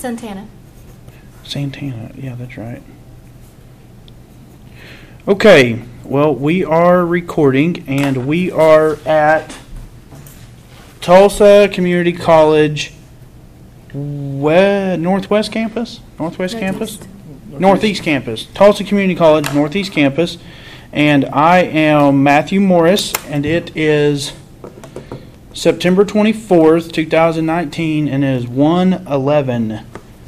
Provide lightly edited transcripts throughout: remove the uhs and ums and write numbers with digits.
Santana. Santana. Yeah, that's right. Okay. Well, we are recording, and we are at Tulsa Community College Northwest Campus? Northwest Campus? Northeast Campus. Tulsa Community College, Northeast Campus. And I am Matthew Morris, and it is September 24th, 2019, and it is 1:11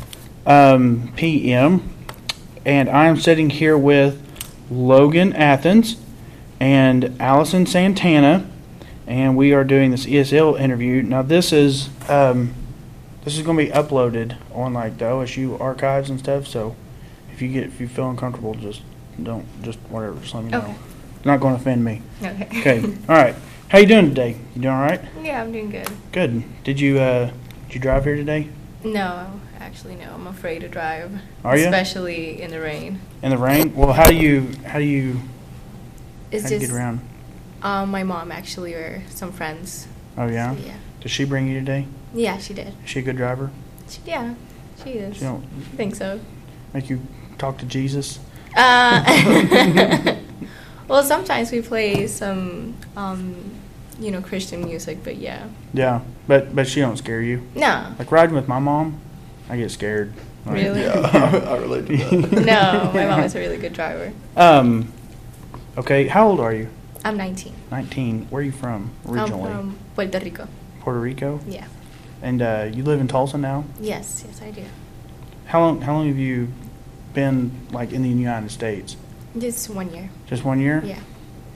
p.m. And I am sitting here with Logan Athens and Allison Santana, and we are doing this ESL interview. Now, this is going to be uploaded on like the OSU archives and stuff. So, if you feel uncomfortable, just whatever. Just let me know. Okay. It's not going to offend me. Okay. Okay. All right. How you doing today? You doing all right? Yeah, I'm doing good. Good. Did you drive here today? No, actually, no. I'm afraid to drive. Are you? Especially in the rain. In the rain? Well, how do you It's get around? My mom actually, or some friends. Oh yeah. So, yeah. Did she bring you today? Yeah, she did. Is she a good driver? She is. She don't I think so. make you talk to Jesus? Well, sometimes we play some, Christian music, but yeah. Yeah, but she don't scare you. No. Like riding with my mom, I get scared. Like, Really? Yeah, I relate to that. No, my mom is a really good driver. Okay, how old are you? I'm 19. 19. Where are you from originally? I'm from Puerto Rico. Puerto Rico? Yeah. And you live in Tulsa now? Yes, I do. How long have you been like in the United States? Just 1 year. Just 1 year? Yeah.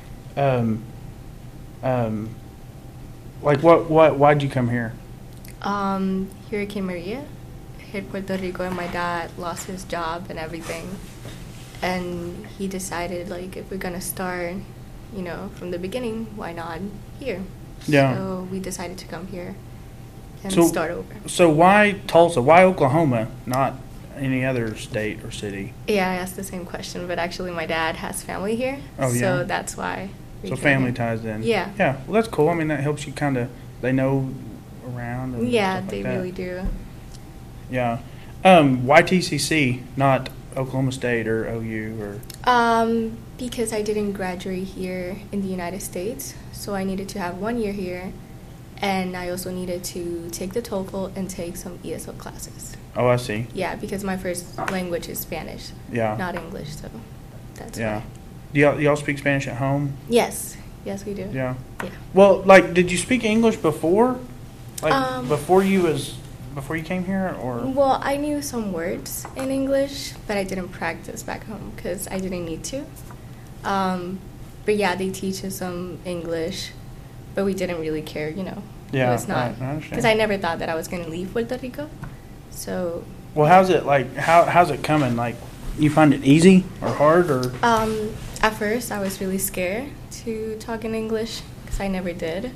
Like why'd you come here? Hurricane Maria hit Puerto Rico, and my dad lost his job and everything. And he decided, like, if we're gonna start, from the beginning, why not here? Yeah. So we decided to come here and So- start over. So why Tulsa? Why Oklahoma? Not any other state or city? Yeah, I asked the same question, but actually my dad has family here. Oh, yeah. So that's why. we So came family here. ties in. Yeah. Yeah. Well, that's cool. I mean, that helps you kind of. They know around. And Yeah, stuff like they that. really do. Yeah. Why TCC, not Oklahoma State or OU or? Because I didn't graduate here in the United States, so I needed to have 1 year here, and I also needed to take the TOEFL and take some ESL classes. Oh, I see. Yeah, because my first language is Spanish, Yeah. not English, so that's Yeah. why. Do y'all speak Spanish at home? Yes, we do. Yeah. Yeah. Well, like, did you speak English before? Like before you came here, or? Well, I knew some words in English, but I didn't practice back home because I didn't need to. But yeah, they teach us some English, but we didn't really care, Yeah, It was not, right, I understand. because I never thought that I was going to leave Puerto Rico. So, Well, how's it like? How's it coming? Like, you find it easy or hard or? at first I was really scared to talk in English because I never did.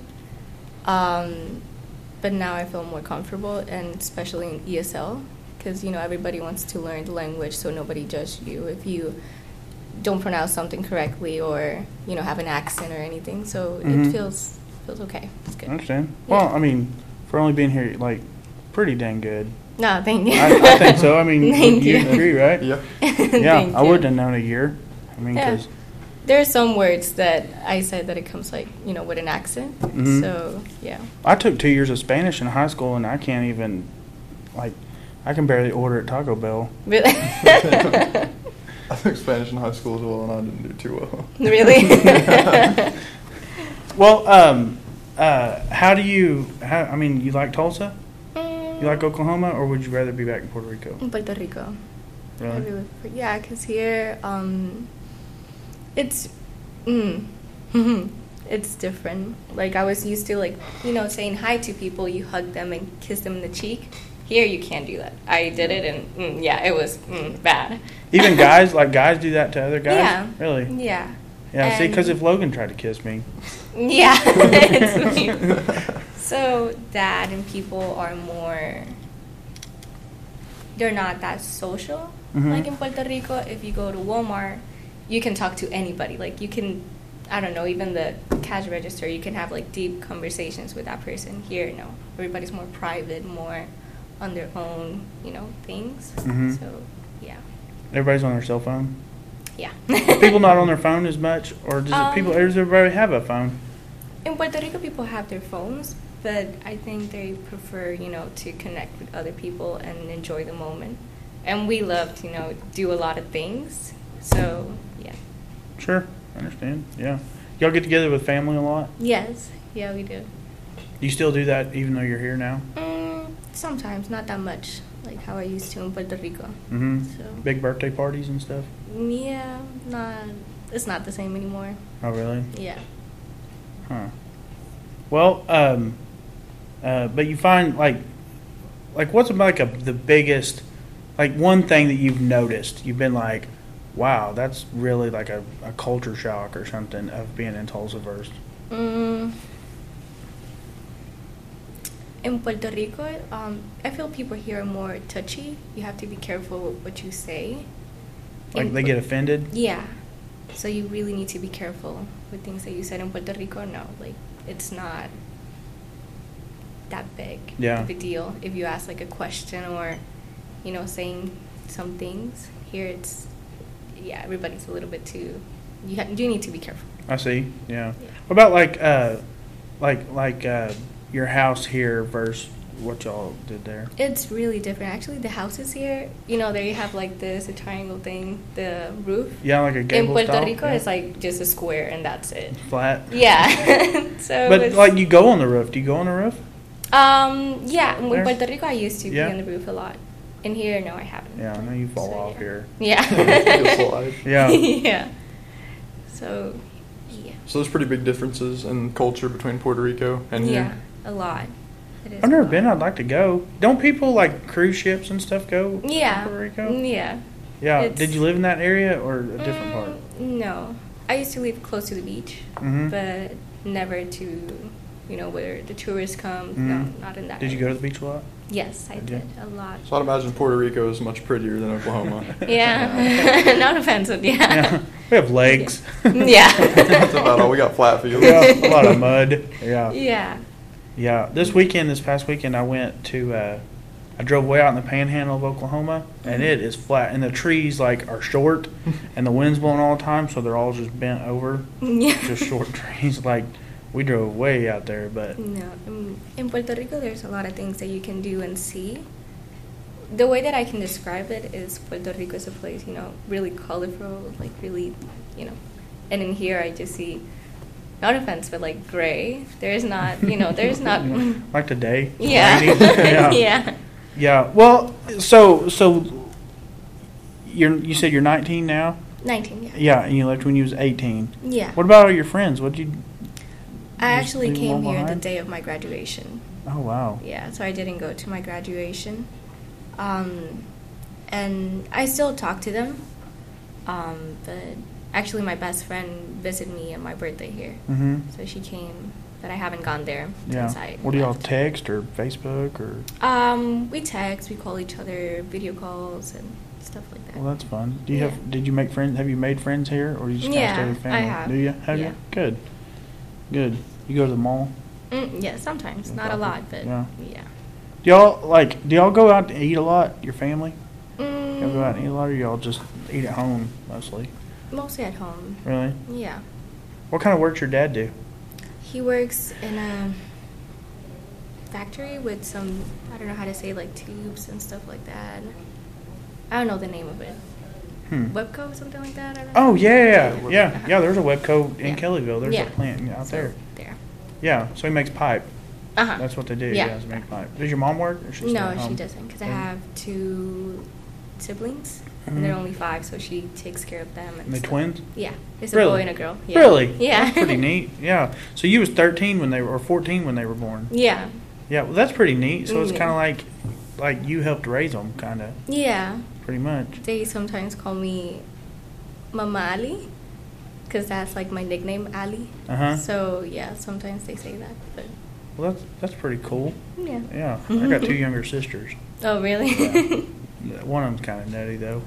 But now I feel more comfortable, and especially in ESL, because, everybody wants to learn the language, so nobody judges you if you don't pronounce something correctly or, have an accent or anything. So Mhm. it feels okay. It's I good. understand. Yeah. Well, I mean, for only being here, like, pretty dang good. No, thank you. I think so. I mean, Thank you you. agree, right? Yeah. Yeah, Thank I you. wouldn't have known a year. I mean, Yeah. because There are some words that I said that it comes like, with an accent. Mhm. So, yeah. I took 2 years of Spanish in high school, and I can't even, like, I can barely order at Taco Bell. Really? I took Spanish in high school as well, and I didn't do too well. Really? Well, how do you? I mean, you like Tulsa? You like Oklahoma, or would you rather be back in Puerto Rico? Puerto Rico. Really? Yeah, because here, it's, it's different. Like, I was used to, like, saying hi to people, you hug them and kiss them in the cheek. Here, you can't do that. I did it, and, yeah, it was bad. Even guys, like guys do that to other guys? Yeah. Really? Yeah. Yeah, see, And- because if Logan tried to kiss me. Yeah, it's me. So, dad and people are more, they're not that social. Mhm. Like in Puerto Rico, if you go to Walmart, you can talk to anybody. Like, you can, I don't know, even the cash register, you can have, like, deep conversations with that person. Here, no. Everybody's more private, more, on their own, things. Mhm. So, yeah. Everybody's on their cell phone. Yeah. Are people not on their phone as much, or does everybody have a phone? In Puerto Rico, people have their phones, but I think they prefer, to connect with other people and enjoy the moment. And we love to, do a lot of things. So, yeah. Sure, I understand. Yeah, y'all get together with family a lot. Yes. Yeah, we do. Do you still do that even though you're here now? Sometimes, not that much, like how I used to in Puerto Rico. Mm-hmm. So, Big birthday parties and stuff. yeah, it's not the same anymore. Oh, really? Yeah. Huh. Well, but you find like what's the biggest, one thing that you've noticed? You've been like, wow, that's really like a culture shock or something of being in Tulsa first. In Puerto Rico, I feel people here are more touchy. You have to be careful with what you say. Like they get offended? Yeah. So you really need to be careful with things that you said. In Puerto Rico, no. Like, it's not that big of a deal if you ask, like, a question or, saying some things. Here it's, everybody's a little bit too, you need to be careful. I see, yeah. What about, your house here versus what y'all did there? It's really different. Actually, the houses here, they have like this, a triangle thing, the roof. Yeah, like a gable In Puerto style? Rico, Yeah. it's like just a square and that's it. Flat? Yeah. So but you go on the roof. Do you go on the roof? Yeah. In There? Puerto Rico, I used to be Yeah. on the roof a lot. In here, no, I haven't. Yeah, I know you fall So, off yeah. here. Yeah. Yeah. Yeah. So, yeah. So there's pretty big differences in culture between Puerto Rico and Yeah, here. a lot. It is I've never a lot. been. I'd like to go. Don't people cruise ships and stuff go Yeah. to Puerto Rico? Yeah. Yeah. It's- Did you live in that area or a different part? No. I used to live close to the beach, Mhm. but never to, where the tourists come. No, Mhm. not in that Did you area. go to the beach a lot? Yes, I Did you? did. A lot. So I'd imagine Puerto Rico is much prettier than Oklahoma. Yeah. Not offensive, Yeah. yeah. We have legs. Yeah. That's about all. We got flat fields. Yeah, a lot of mud. Yeah. Yeah. Yeah. This past weekend, I went to, I drove way out in the panhandle of Oklahoma, and it is flat. And the trees, are short, and the wind's blowing all the time, so they're all just bent over. Yeah. Just short trees. We drove way out there, but No, in Puerto Rico, there's a lot of things that you can do and see. The way that I can describe it is Puerto Rico is a place, really colorful, really, and in here I just see, not offense, but gray. There's not, there's not. like today. it's Yeah. raining. Yeah. Yeah. Yeah. Well, so you said you're 19 now? 19, yeah. Yeah, and you left when you was 18. Yeah. What about all your friends? What did you? I just actually leave them came all here the behind? day of my graduation. Oh wow. Yeah, so I didn't go to my graduation. And I still talk to them. But actually my best friend visited me on my birthday here. Mhm. So she came, but I haven't gone there Yeah. since I What do y'all left. text or Facebook or? We text, we call each other, video calls and stuff like that. Well, that's fun. Do you Yeah. Did you make friends? Have you made friends here, or you just kind of stay Yeah, with family? I have. Do you? Have Yeah. you? Good. Good. You go to the mall? Yeah, sometimes, Yeah, not a probably. lot, but Yeah. yeah. Do y'all go out to eat a lot? Your family? Y'all go out and eat a Mm, lot, or y'all just eat at home mostly? mostly at home. Really? Yeah. What kind of work your dad do? He works in a factory with some, I don't know how to say, tubes and stuff like that. I don't know the name of it. Webco, something like that? I don't know. Oh yeah. Uh-huh. Yeah. There's a Webco in Yeah. Kellyville. There's Yeah. a plant out So, there. There. Yeah. So he makes pipe. Uh-huh. That's what they do. Yeah. Yeah. They make pipe. Does your mom work? Or she's No, at home? she doesn't, because I Yeah. have 2 siblings, and they're Mhm. only 5, so she takes care of them. And they stuff. twins? Yeah, it's Really? a boy and a girl. Yeah. Really? Yeah. That's pretty neat. Yeah. So you was 13 when they were, or 14 when they were born. Yeah. Yeah. Well, that's pretty neat. So it's Yeah. kind of like you helped raise them, kind of, Yeah. pretty much. They sometimes call me Mama Ali, because that's my nickname, Ali. Uh-huh. So yeah, sometimes they say that, but Well, that's pretty cool. yeah. Yeah. I got 2 younger sisters. Oh really? Yeah. One of them's kind of nutty though.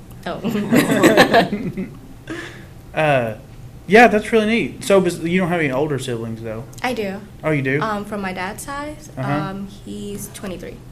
Oh. Yeah, that's really neat. So you don't have any older siblings though? I do. Oh, you do? From my dad's side, Uh-huh. he's 23.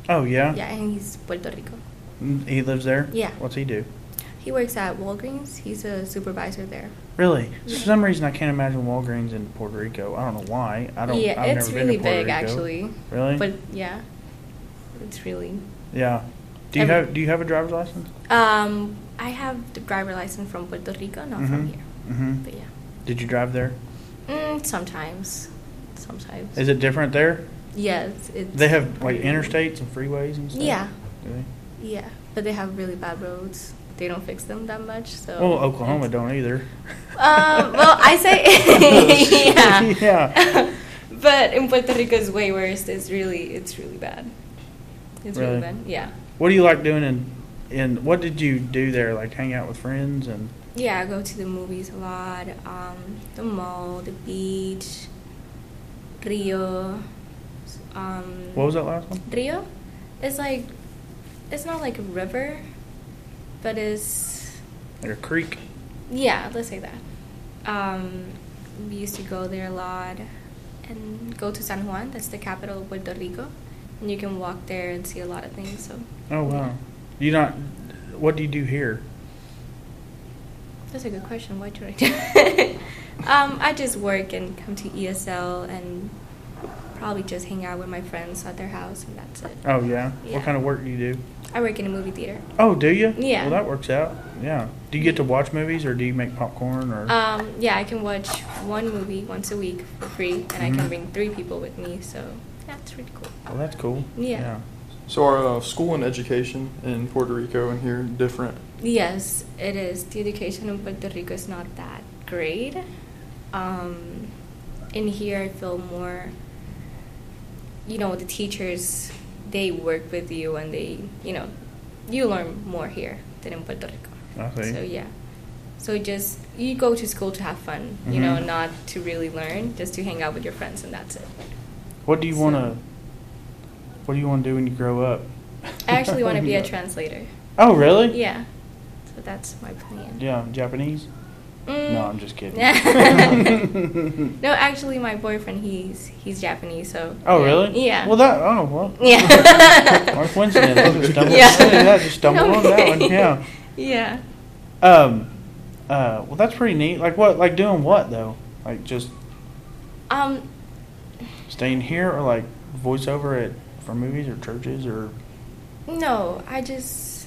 Oh, yeah? Yeah, and he's Puerto Rico. He lives there? Yeah. What's he do? He works at Walgreens. He's a supervisor there. Really? Yeah. For some reason, I can't imagine Walgreens in Puerto Rico. I don't know why. Yeah, I've it's never really been to Puerto big Rico. actually. Really? But yeah, it's really. Yeah. Do you have a driver's license? I have the driver license from Puerto Rico, not from here. Mm-hmm. But yeah. Did you drive there? Sometimes. Is it different there? Yes, it's. They have like interstates and freeways and stuff. Yeah. Do they? Yeah, but they have really bad roads. They don't fix them that much, so. Well, Oklahoma don't either. Well, I say yeah. Yeah. But in Puerto Rico is way worse. It's really bad. It's really Really? bad. Yeah. What do you like doing in what did you do there? Like hang out with friends and Yeah, I go to the movies a lot. The mall, the beach, Rio. what was that last one? Rio? It's not like a river, but it's. Like a creek. Yeah, let's say that. We used to go there a lot and go to San Juan, that's the capital of Puerto Rico. And you can walk there and see a lot of things. So. Oh wow. What do you do here? That's a good question. What do I do? I just work and come to ESL and probably just hang out with my friends at their house, and that's it. Oh yeah. Yeah. What kind of work do you do? I work in a movie theater. Oh, do you? Yeah. Well, that works out. Yeah. Do you get to watch movies or do you make popcorn or? Yeah, I can watch one movie once a week for free, and I Mhm. can bring 3 people with me, so that's really cool. Well, that's cool. Yeah. So are school and education in Puerto Rico and here different? Yes, it is. The education in Puerto Rico is not that great. In here, I feel more, the teachers, they work with you and they, you learn more here than in Puerto Rico. I see. So, yeah. So you go to school to have fun, Mhm. not to really learn, just to hang out with your friends, and that's it. What do you want to do when you grow up? I actually want to be a translator. Oh, really? Yeah. So that's my plan. Yeah, Japanese? No, I'm just kidding. No, actually, my boyfriend, he's Japanese, so. Oh, yeah. really? Yeah. Well. Yeah. What a coincidence. I just stumbled, Yeah. I just stumbled on that one, yeah. Yeah. Well, that's pretty neat. Like doing what, though? Like, just staying here or, like, voiceover for movies or churches or? No, I just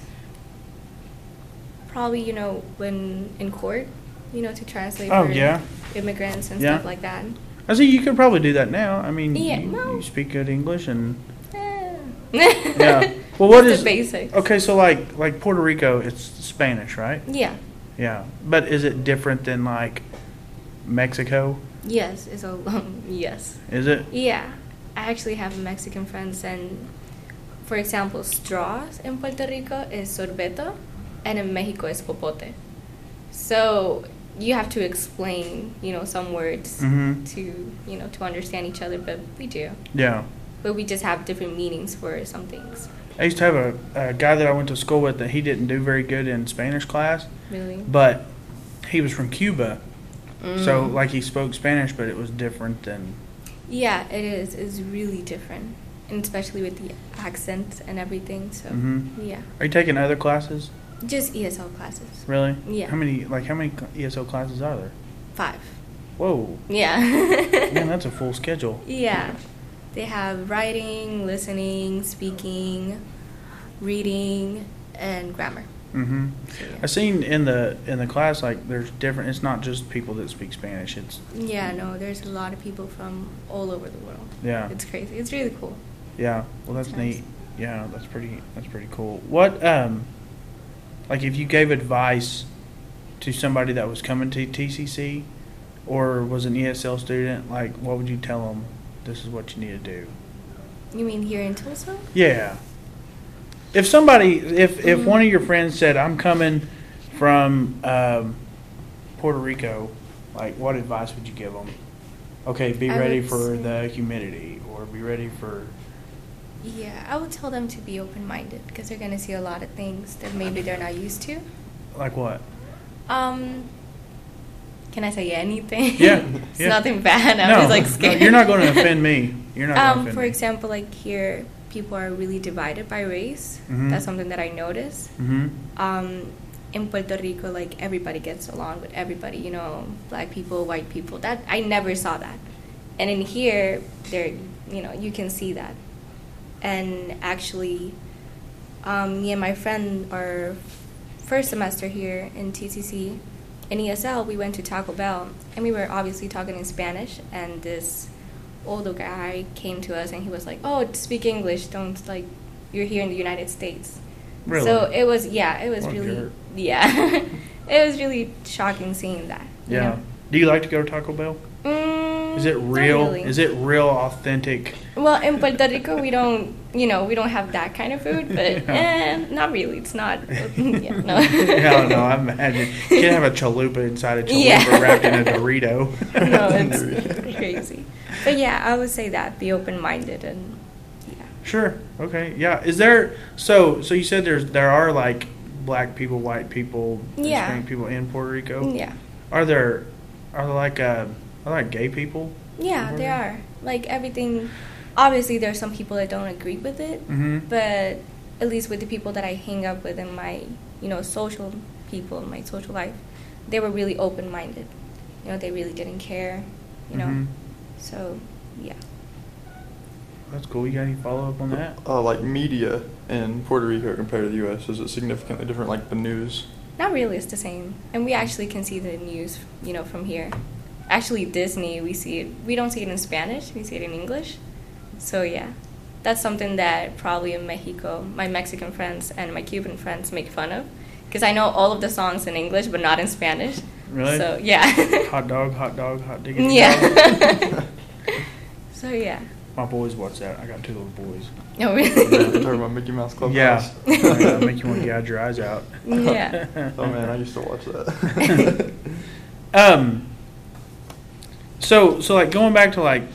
probably, when in court, to translate Oh, for yeah. immigrants and Yeah. stuff like that. I see you could probably do that now. I mean, Yeah, you speak good English and Yeah. yeah. Well, what Just is the basics? Okay, so like Puerto Rico, it's Spanish, right? Yeah. Yeah, but is it different than like Mexico? Yes, yes. Is it? Yeah. I actually have Mexican friends, and for example, straws in Puerto Rico is sorbeto, and in Mexico is popote. So you have to explain, some words Mhm. to understand each other, but we do. Yeah. But we just have different meanings for some things. I used to have a guy that I went to school with that he didn't do very good in Spanish class, Really? but he was from Cuba, so Mm. like he spoke Spanish, but it was different than. Yeah, it is. It's really different, and especially with the accent and everything. So Mhm. yeah, Are you taking other classes? just ESL classes. Really? Yeah. How many ESL classes are there? 5. Whoa. Yeah. Man, that's a full schedule. Yeah. They have writing, listening, speaking, reading, and grammar. Mm-hmm. So, yeah. I seen in the class like there's different. It's not just people that speak Spanish. It's Yeah, no, there's a lot of people from all over the world. yeah, It's crazy. It's really cool. yeah. Well, that's It's nice. neat. Yeah, that's pretty cool. What like if you gave advice to somebody that was coming to TCC or was an ESL student, like what would you tell them? This is what you need to do. You mean here in Tulsa? Yeah. If somebody, if Mhm. one of your friends said, "I'm coming from Puerto Rico," like what advice would you give them? Okay, be I ready would for say- the humidity, or be ready for. Yeah, I would tell them to be open-minded because they're going to see a lot of things that maybe they're not used to. Like what? Can I say anything? Yeah, It's yeah. nothing bad. I'm No, just like no, scared. you're not going to offend me. You're not going to offend For me. example, like here, people are really divided by race. Mhm. That's something that I noticed. Mm-hmm. In Puerto Rico, like, everybody gets along with everybody, you know, black people, white people. That I never saw that. And in here, there, you know, you can see that. And actually, me and my friend, our first semester here in TCC, in ESL, we went to Taco Bell, and we were obviously talking in Spanish, and this older guy came to us, and he was like, "Oh, speak English, don't, like, you're here in the United States." Really? So it was, it was What a really, jerk. it was really shocking seeing that. you Yeah. know? Do you like to go to Taco Bell? Is it Not real? really. Is it real authentic? Well, in Puerto Rico, we don't have that kind of food, but Yeah. not really. It's not. Yeah, no. Hell no, I imagine. You can't have a chalupa inside a chalupa Yeah. wrapped in a Dorito. No, it's crazy. But yeah, I would say that. Be open-minded and yeah. Sure. Okay. Yeah. Is there? So you said there are like black people, white people, Yeah. Hispanic people in Puerto Rico. Yeah. Are there like gay people? Yeah, there are. Like everything. Obviously, there are some people that don't agree with it, Mm-hmm. but at least with the people that I hang up with in my, social people in my social life, they were really open-minded. They really didn't care. Mhm. So, yeah. That's cool. You got any follow up on that? Like media in Puerto Rico compared to the U.S., is it significantly different, like the news? Not really, it's the same. And we actually can see the news, from here. Actually, Disney, we don't see it in Spanish, we see it in English. So, yeah. That's something that probably in Mexico, my Mexican friends and my Cuban friends make fun of. Because I know all of the songs in English, but not in Spanish. Really? So, yeah. Hot dog, hot diggity. dog. Yeah. So, yeah. My boys watch that. I got two little boys. Oh, You're really? talking about Mickey Mouse Clubhouse? Yeah. Make you want to gouge your eyes out. Yeah. Oh man, I used to watch that. So like going back to like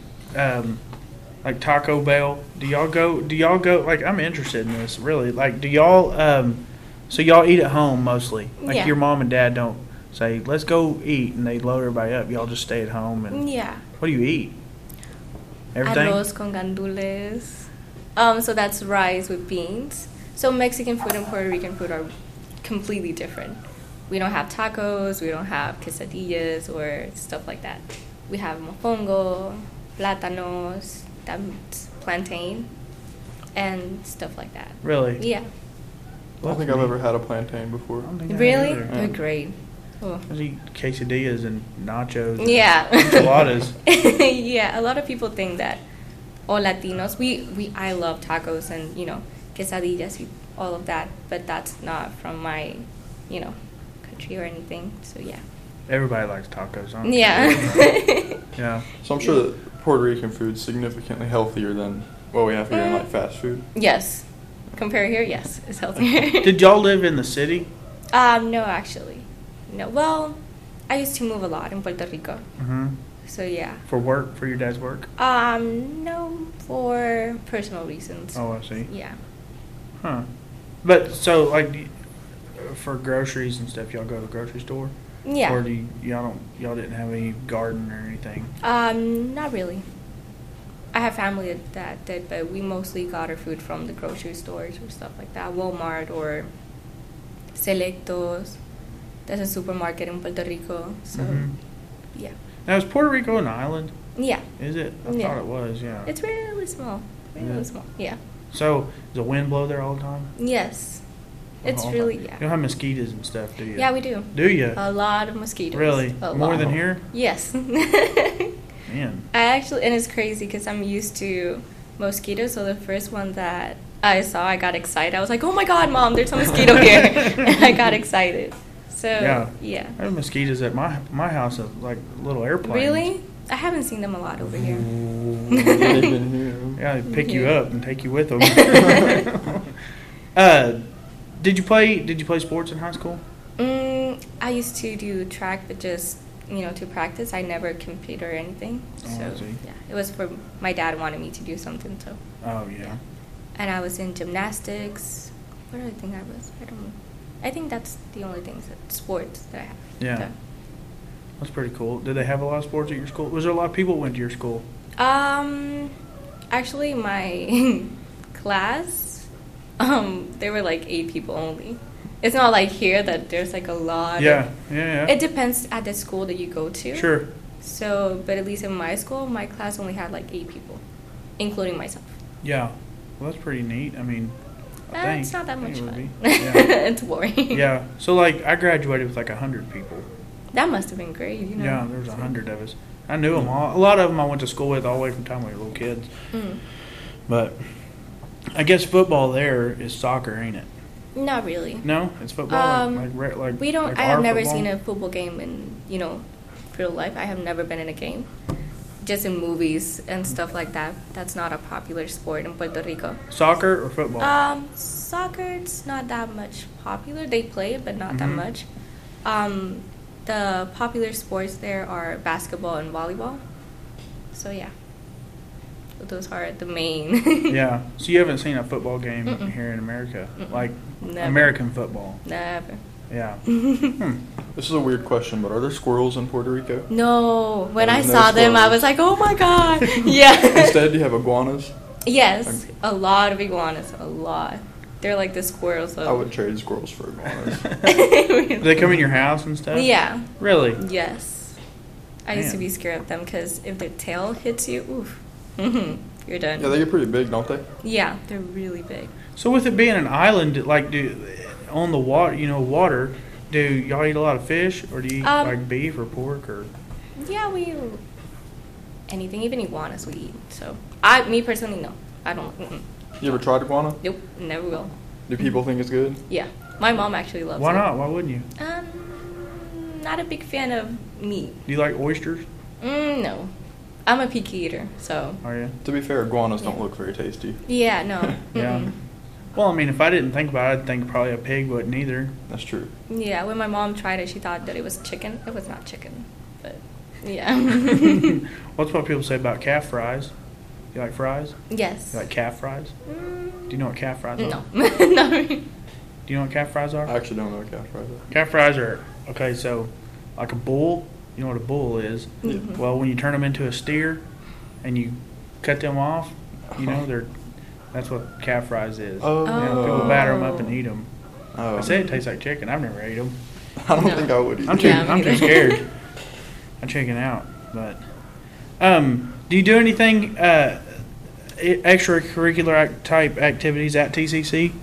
Taco Bell, do y'all go like, I'm interested in this really, like, do y'all so y'all eat at home mostly, like Yeah. your mom and dad don't say let's go eat and they load everybody up, y'all just stay at home and Yeah. what do you eat? Everything? Arroz con gandules. So that's rice with beans. So Mexican food and Puerto Rican food are completely different. We don't have tacos, we don't have quesadillas or stuff like that. We have mofongo, plátanos, that's plantain, and stuff like that. Really? Yeah. I don't think I've ever had a plantain before. I don't think I Really? either. They're great. Oh. I just eat quesadillas and nachos and Yeah. enchiladas. Yeah, a lot of people think that all Latinos, I love tacos and, quesadillas, all of that, but that's not from my, country or anything. So, yeah. Everybody likes tacos, huh? Yeah. Yeah. So I'm sure that Puerto Rican food's significantly healthier than what we have here in like fast food. Yes. Compare here, yes, it's healthier. Did y'all live in the city? No, actually. No. Well, I used to move a lot in Puerto Rico. Mm-hmm. So, yeah. For work, for your dad's work? No, for personal reasons. Oh, I see. Yeah. Huh. But so like for groceries and stuff, y'all go to the grocery store? Yeah. Or y'all didn't have any garden or anything? Not really. I have family that did, but we mostly got our food from the grocery stores or stuff like that. Walmart or Selectos. There's a supermarket in Puerto Rico. So, Mhm. yeah. Now is Puerto Rico an island? Yeah. Is it? I Yeah. thought it was. Yeah. It's really small. Really Yeah. small. Yeah. So does the wind blow there all the time? Yes. It's Oh, really, You yeah. don't have mosquitoes and stuff, do you? Yeah, we do. Do you? A lot of mosquitoes. Really? A More lot. than here? Yes. Man. And it's crazy because I'm used to mosquitoes. So the first one that I saw, I got excited. I was like, "Oh my God, Mom, there's a mosquito here!" And I got excited. So yeah. I have mosquitoes at my house, like little airplanes. Really? I haven't seen them a lot over here. They've been here. Yeah, they pick you Yeah. up and take you with them. Did you play sports in high school? I used to do track, but just to practice. I never competed or anything. Oh, So I see. yeah, it was for my dad wanted me to do something. So Oh yeah. and I was in gymnastics. What do I think I was? I don't know. I think that's the only things sports that I have. Yeah. So. That's pretty cool. Did they have a lot of sports at your school? Was there a lot of people who went to your school? Actually, my class, there were like 8 people only. It's not like here that there's like a lot. Yeah, yeah. It depends at the school that you go to. Sure. So, but at least in my school, my class only had like 8 people, including myself. Yeah. Well, that's pretty neat. I mean, I think. It's not that I much think it would fun. be. Yeah. It's boring. Yeah. So, like, I graduated with like 100 people. That must have been great. You know. Yeah, there was 100 of us. I knew them all. A lot of them I went to school with all the way from the time we were little kids. Mm. But I guess football there is soccer, ain't it? Not really. No, it's football. Like We don't. like I have our never football? seen a football game in real life. I have never been in a game. Just in movies and stuff like that. That's not a popular sport in Puerto Rico. Soccer or football? Soccer, it's not that much popular. They play it, but not that Mhm. much. The popular sports there are basketball and volleyball. So yeah, those are the main. Yeah. So you haven't seen a football game Mm-mm. here in America, Mm-mm. like Never. American football. Never. Yeah. This is a weird question, but are there squirrels in Puerto Rico? No. When I There's no saw them, I squirrels. was like, oh my god. Yeah. Instead, do you have iguanas? Yes, a lot of iguanas. A lot. They're like the squirrels. I would trade squirrels for iguanas. Do they come in your house and stuff? Yeah. Really? Yes. I used to Man. be scared of them because if their tail hits you, oof, you're done. Yeah, they get pretty big, don't they? Yeah, they're really big. So with it being an island, like, on the water, water, do y'all eat a lot of fish, or do you eat like beef or pork or? Yeah, we anything, even iguanas we eat. So me personally, no, I don't. You ever tried iguana? Nope, never will. Do people think it's good? Yeah, my mom actually loves Why it. not? Why wouldn't you? Not a big fan of meat. Do you like oysters? No, I'm a picky eater, so Are you? To be fair, iguanas don't Yeah. look very tasty. yeah, no. Yeah. Mm-mm. Well, I mean, if I didn't think about it, I'd think probably a pig wouldn't either. That's true. Yeah, when my mom tried it, she thought that it was chicken. It was not chicken, but yeah. What's what people say about calf fries? You like fries? Yes. You like calf fries? Do you know what calf fries are? No, not really. Do you know what calf fries are? I actually don't know what calf fries are. Calf fries are, okay, so like a bull, you know what a bull is? Mhm. Well, when you turn them into a steer and you cut them off, that's what calf fries is. Oh. People batter them up and eat them. Oh. I say it tastes like chicken. I've never ate them. I don't No. think I would either. I'm too, Yeah, me I'm too neither. scared. I'm checking out. But do you do anything extracurricular type activities at TCC?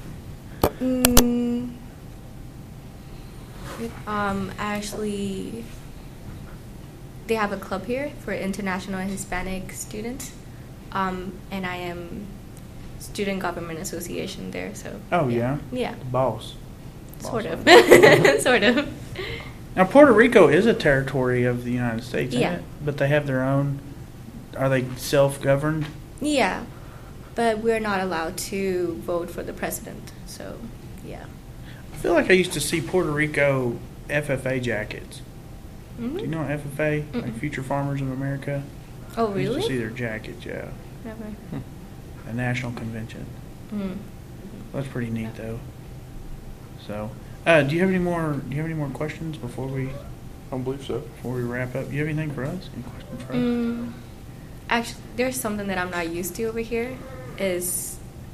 Actually, they have a club here for international and Hispanic students, and I am student government association there. So. Oh yeah, Yeah, the boss. sort of, Boss. sort of. Now Puerto Rico is a territory of the United States, isn't Yeah. it? But they have their own. Are they self-governed? Yeah, but we're not allowed to vote for the president. So, yeah. I feel like I used to see Puerto Rico FFA jackets. Mhm. Do you know what FFA? Like Mm-mm. Future Farmers of America. Oh, I used to see really? their jackets. Yeah, Never. a national convention. Mm. That's pretty neat, though. So, do you have any more? Do you have any more questions before we I don't believe so. wrap up? Do you have anything for us? Any questions for us? Actually, there's something that I'm not used to over here. Is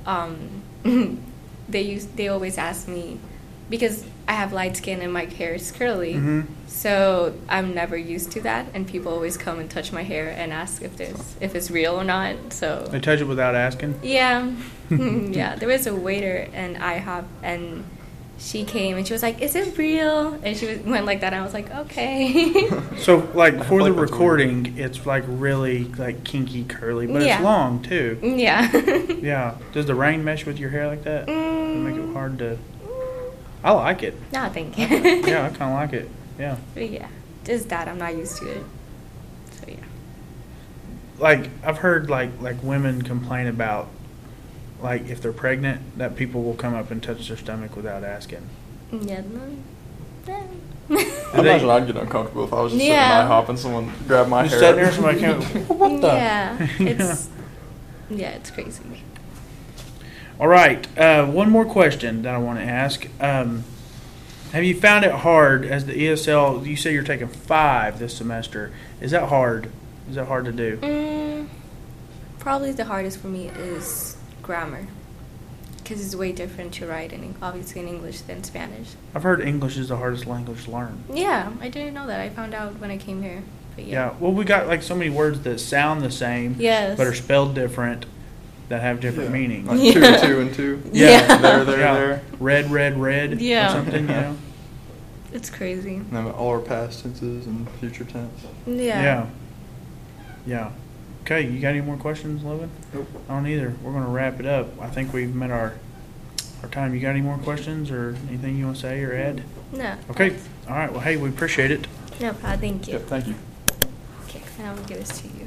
they always ask me because I have light skin and my hair is curly, Mhm. so I'm never used to that. And people always come and touch my hair and ask if it's real or not. So They touch it without asking. yeah, yeah. There was a waiter and IHOP, and she came and she was like, "Is it real?" And she went like that. And I was like, "Okay." So, like for Like the that's recording, it's like really like kinky curly, but Yeah. it's long too. Yeah. Yeah. Does the rain mesh with your hair like that? Does it make it hard to? I like it. No, thank you. Yeah, I kind of like it. Yeah. But yeah, just that I'm not used to it. So yeah. Like I've heard like women complain about like if they're pregnant that people will come up and touch their stomach without asking. Yeah. I imagine I'd get uncomfortable if I was just Yeah. sitting IHOP and someone grabbed my Just hair. sitting there, somebody came. What the? Yeah, it's crazy. All right. One more question that I want to ask. Have you found it hard as the ESL? You say you're taking 5 this semester. Is that hard? Is that hard to do? Probably the hardest for me is grammar. because it's way different to write obviously in English than Spanish. I've heard English is the hardest language to learn. Yeah, I didn't know that. I found out when I came here. But Yeah. Well, we got like so many words that sound the same, Yes. but are spelled different, that have different meanings. Like Yeah. two and two. Yeah. There, Yeah. there. Red, red, red. Yeah. Or something. You know. It's crazy. And then all our past tenses and future tense. Yeah. Yeah. Yeah. Okay, you got any more questions, Logan? Nope. I don't either. We're going to wrap it up. I think we've met our time. You got any more questions or anything you want to say or add? No. Okay. All right. Well, hey, we appreciate it. No problem. Thank you. Yep, thank you. Okay, and I'll give this to you.